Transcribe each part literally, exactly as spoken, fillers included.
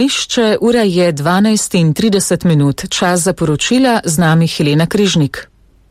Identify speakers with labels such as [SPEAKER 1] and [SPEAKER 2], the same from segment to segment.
[SPEAKER 1] Išče, ura je dvanajst in trideset minut, čas za poročila, z nami Helena Križnik.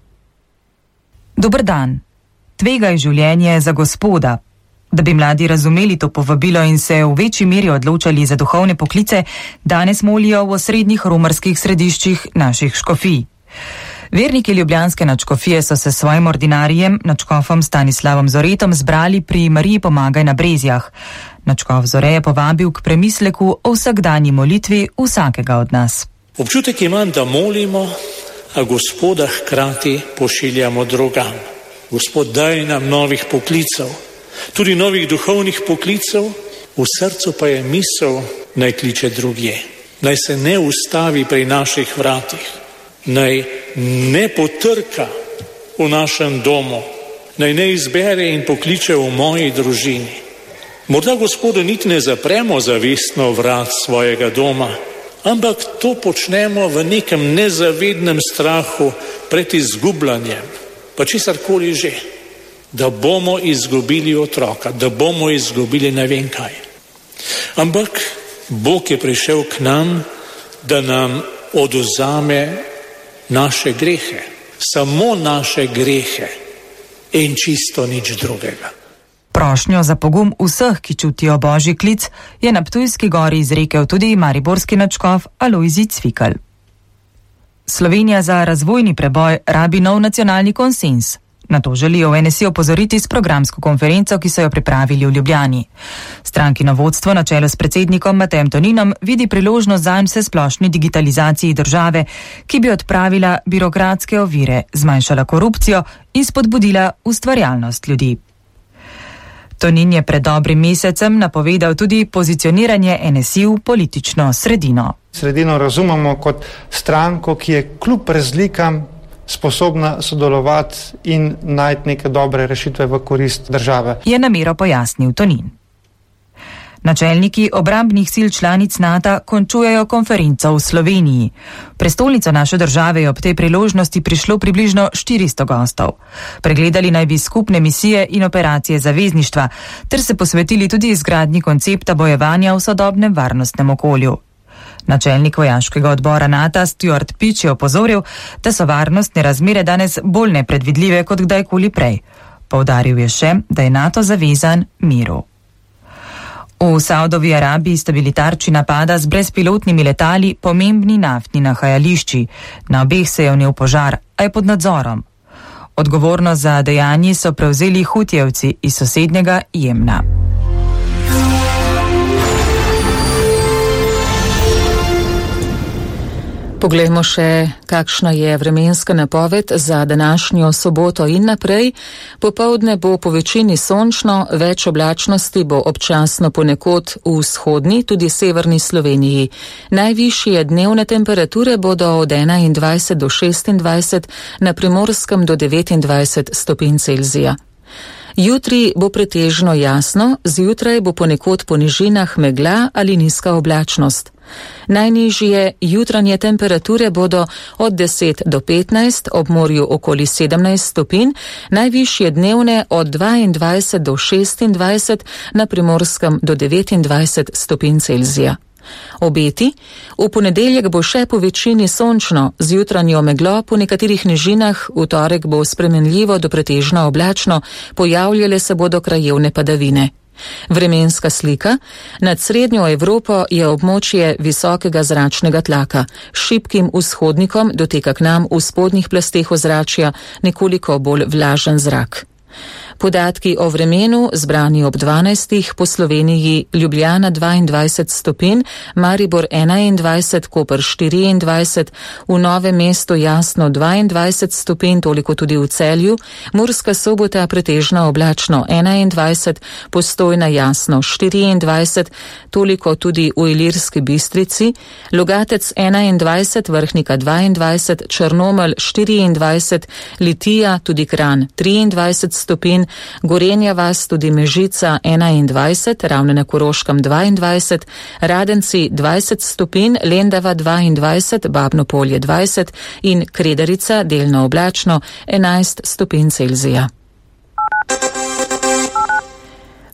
[SPEAKER 2] Dober dan. Tvegaj življenje za Gospoda. Da bi mladi razumeli to povabilo in se v večji meri odločali za duhovne poklice, danes molijo v osrednjih romarskih središčih naših škofij. Verniki ljubljanske nadškofije so se s svojim ordinarijem, nadškofom Stanislavom Zoretom, zbrali pri Mariji Pomagaj na Brezjah. Nadškof Zore je povabil k premisleku o vsakdanji molitvi vsakega od nas.
[SPEAKER 3] Občutek imam, da molimo, a Gospoda hkrati pošiljamo drugam. Gospod, daj nam novih poklicev, tudi novih duhovnih poklicev, v srcu pa je misel, naj kliče drugje. Naj se ne ustavi pri naših vratih, naj ne potrka v našem domu, naj ne izbere in pokliče v moji družini. Morda Gospodu niti ne zapremo zavestno vrat svojega doma, ampak to počnemo v nekem nezavednem strahu pred izgubljanjem, pa česarkoli že, da bomo izgubili otroka, da bomo izgubili ne vem kaj. Ampak Bog je prišel k nam, da nam odvzame naše grehe, samo naše grehe in čisto nič drugega.
[SPEAKER 2] Prošnjo za pogum vseh, ki čutijo božji klic, je na Ptujski gori izrekel tudi mariborski nadškof Alojzij Cvikl. Slovenija za razvojni preboj rabi nov nacionalni konsenz. Na to želijo v en es i opozoriti s programsko konferenco, ki so jo pripravili v Ljubljani. Strankino vodstvo na čelu s predsednikom Matejem Toninom vidi priložnost za vsesplošni digitalizaciji države, ki bi odpravila birokratske ovire, zmanjšala korupcijo in spodbudila ustvarjalnost ljudi. Tonin je pred dobrim mesecem napovedal tudi pozicioniranje en es i v politično sredino.
[SPEAKER 4] Sredino razumemo kot stranko, ki je kljub razlikam sposobna sodelovati in najti neke dobre rešitve v korist države.
[SPEAKER 2] Je namero pojasnil Tonin. Načelniki obrambnih sil članic NATO končujejo konferenco v Sloveniji. V prestolnico naše države je ob tej priložnosti prišlo približno štiristo gostov. Pregledali naj bi skupne misije in operacije zavezništva, ter se posvetili tudi izgradnji koncepta bojevanja v sodobnem varnostnem okolju. Načelnik vojaškega odbora NATO Stuart Pič je opozoril, da so varnostne razmere danes bolj nepredvidljive kot kdajkoli prej. Poudaril je še, da je NATO zavezan miru. V Saudovi Arabiji sta bili tarči napada z brezpilotnimi letali pomembni naftni nahajališči. Na obeh se je vnel požar, a je pod nadzorom. Odgovornost za dejanje so prevzeli Hutijevci iz sosednjega Jemna.
[SPEAKER 1] Poglejmo še, kakšna je vremenska napoved za današnjo soboto in naprej. Popoldne bo po večini sončno, več oblačnosti bo občasno ponekod v vzhodni, tudi severni Sloveniji. Najvišje dnevne temperature bodo od enaindvajset do šestindvajset, na Primorskem do devetindvajset stopinj Celzija. Jutri bo pretežno jasno, zjutraj bo ponekod po nižinah megla ali nizka oblačnost. Najnižje jutranje temperature bodo od deset do petnajst, ob morju okoli sedemnajst stopinj, najvišje dnevne od dvaindvajset do šestindvajset, na Primorskem do devetindvajset stopinj Celzija. Obeti: v ponedeljek bo še po večini sončno, z jutranjo meglo po nekaterih nižinah, v torek bo spremenljivo do pretežno oblačno, pojavljale se bodo krajevne padavine. Vremenska slika: nad srednjo Evropo je območje visokega zračnega tlaka, s šibkim vzhodnikom doteka k nam v spodnjih plasteh ozračja nekoliko bolj vlažen zrak. Podatki o vremenu zbrani ob dvanajstih, po Sloveniji: Ljubljana dvaindvajset stopinj, Maribor enaindvajset, Koper štiriindvajset, v Novem mestu jasno dvaindvajset stopinj, toliko tudi v Celju, Murska Sobota pretežno oblačno enaindvajset, Postojna jasno štiriindvajset, toliko tudi v Ilirski Bistrici, Logatec enaindvajset, Vrhnika dvaindvajset, Črnomelj štiriindvajset, Litija, tudi Kranj triindvajset stopinj, Gorenja vas, tudi Mežica enaindvajset, Ravne na Koroškem dvaindvajset, Radenci dvajset stopinj, Lendava dvaindvajset, Babno Polje dvajset in Kredarica delno oblačno enajst stopinj Celzija.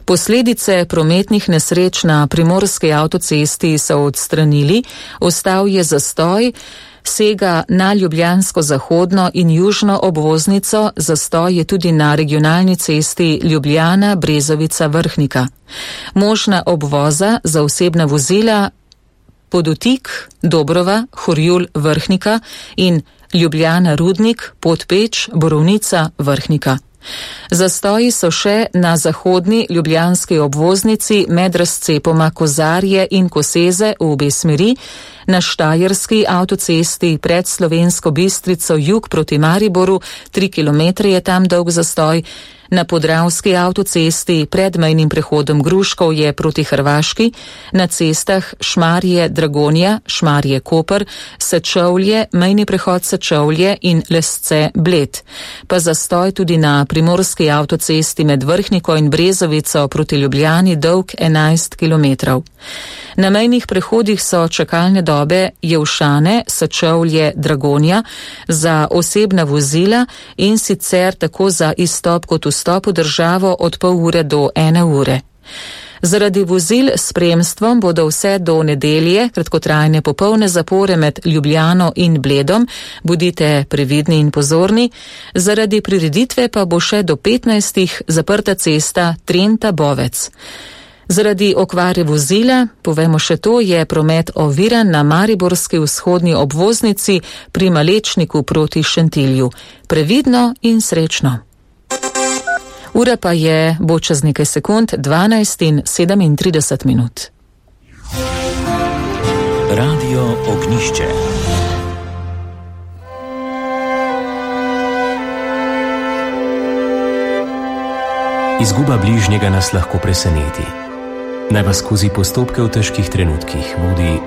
[SPEAKER 1] Posledice prometnih nesreč na primorski avtocesti so odstranili, ostal je zastoj, sega na ljubljansko zahodno in južno obvoznico, zastoj je tudi na regionalni cesti Ljubljana-Brezovica-Vrhnika. Možna obvoza za osebna vozila Podutik, Dobrova, Horjul-Vrhnika in Ljubljana-Rudnik, Podpeč, Borovnica, Vrhnika. Zastoji so še na zahodni ljubljanski obvoznici med razcepoma Kozarje in Koseze v obe smeri, na štajerski avtocesti pred Slovensko Bistrico jug proti Mariboru, tri kilometre je tam dolg zastoj, na podravski avtocesti pred mejnim prehodom Gruškovje proti Hrvaški, na cestah Šmarje-Dragonja, Šmarje-Koper, Sečovlje, mejni prehod Sečovlje in Lesce-Bled. Pa zastoj tudi na primorski avtocesti med Vrhniko in Brezovico proti Ljubljani dolg enajst kilometrov. Na mejnih prehodih so čakalne dobe Jevšane, Sečovlje, Dragonja za osebna vozila in sicer tako za izstop kot vstop v državo od pol ure do ene ure. Zaradi vozil s spremstvom bodo vse do nedelje kratkotrajne popolne zapore med Ljubljano in Bledom, bodite previdni in pozorni, zaradi prireditve pa bo še do petnajstih zaprta cesta Trenta-Bovec. Zaradi okvare vozila, povemo še to, je promet oviran na mariborski vzhodni obvoznici pri Malečniku proti Šentilju. Previdno in srečno. Ura pa je, bo čez nekaj sekund, dvanajst in sedemintrideset minut.
[SPEAKER 5] Radio Ognjišče. Izguba bližnjega nas lahko preseneti. Naj vas skozi postopke v težkih trenutkih vodi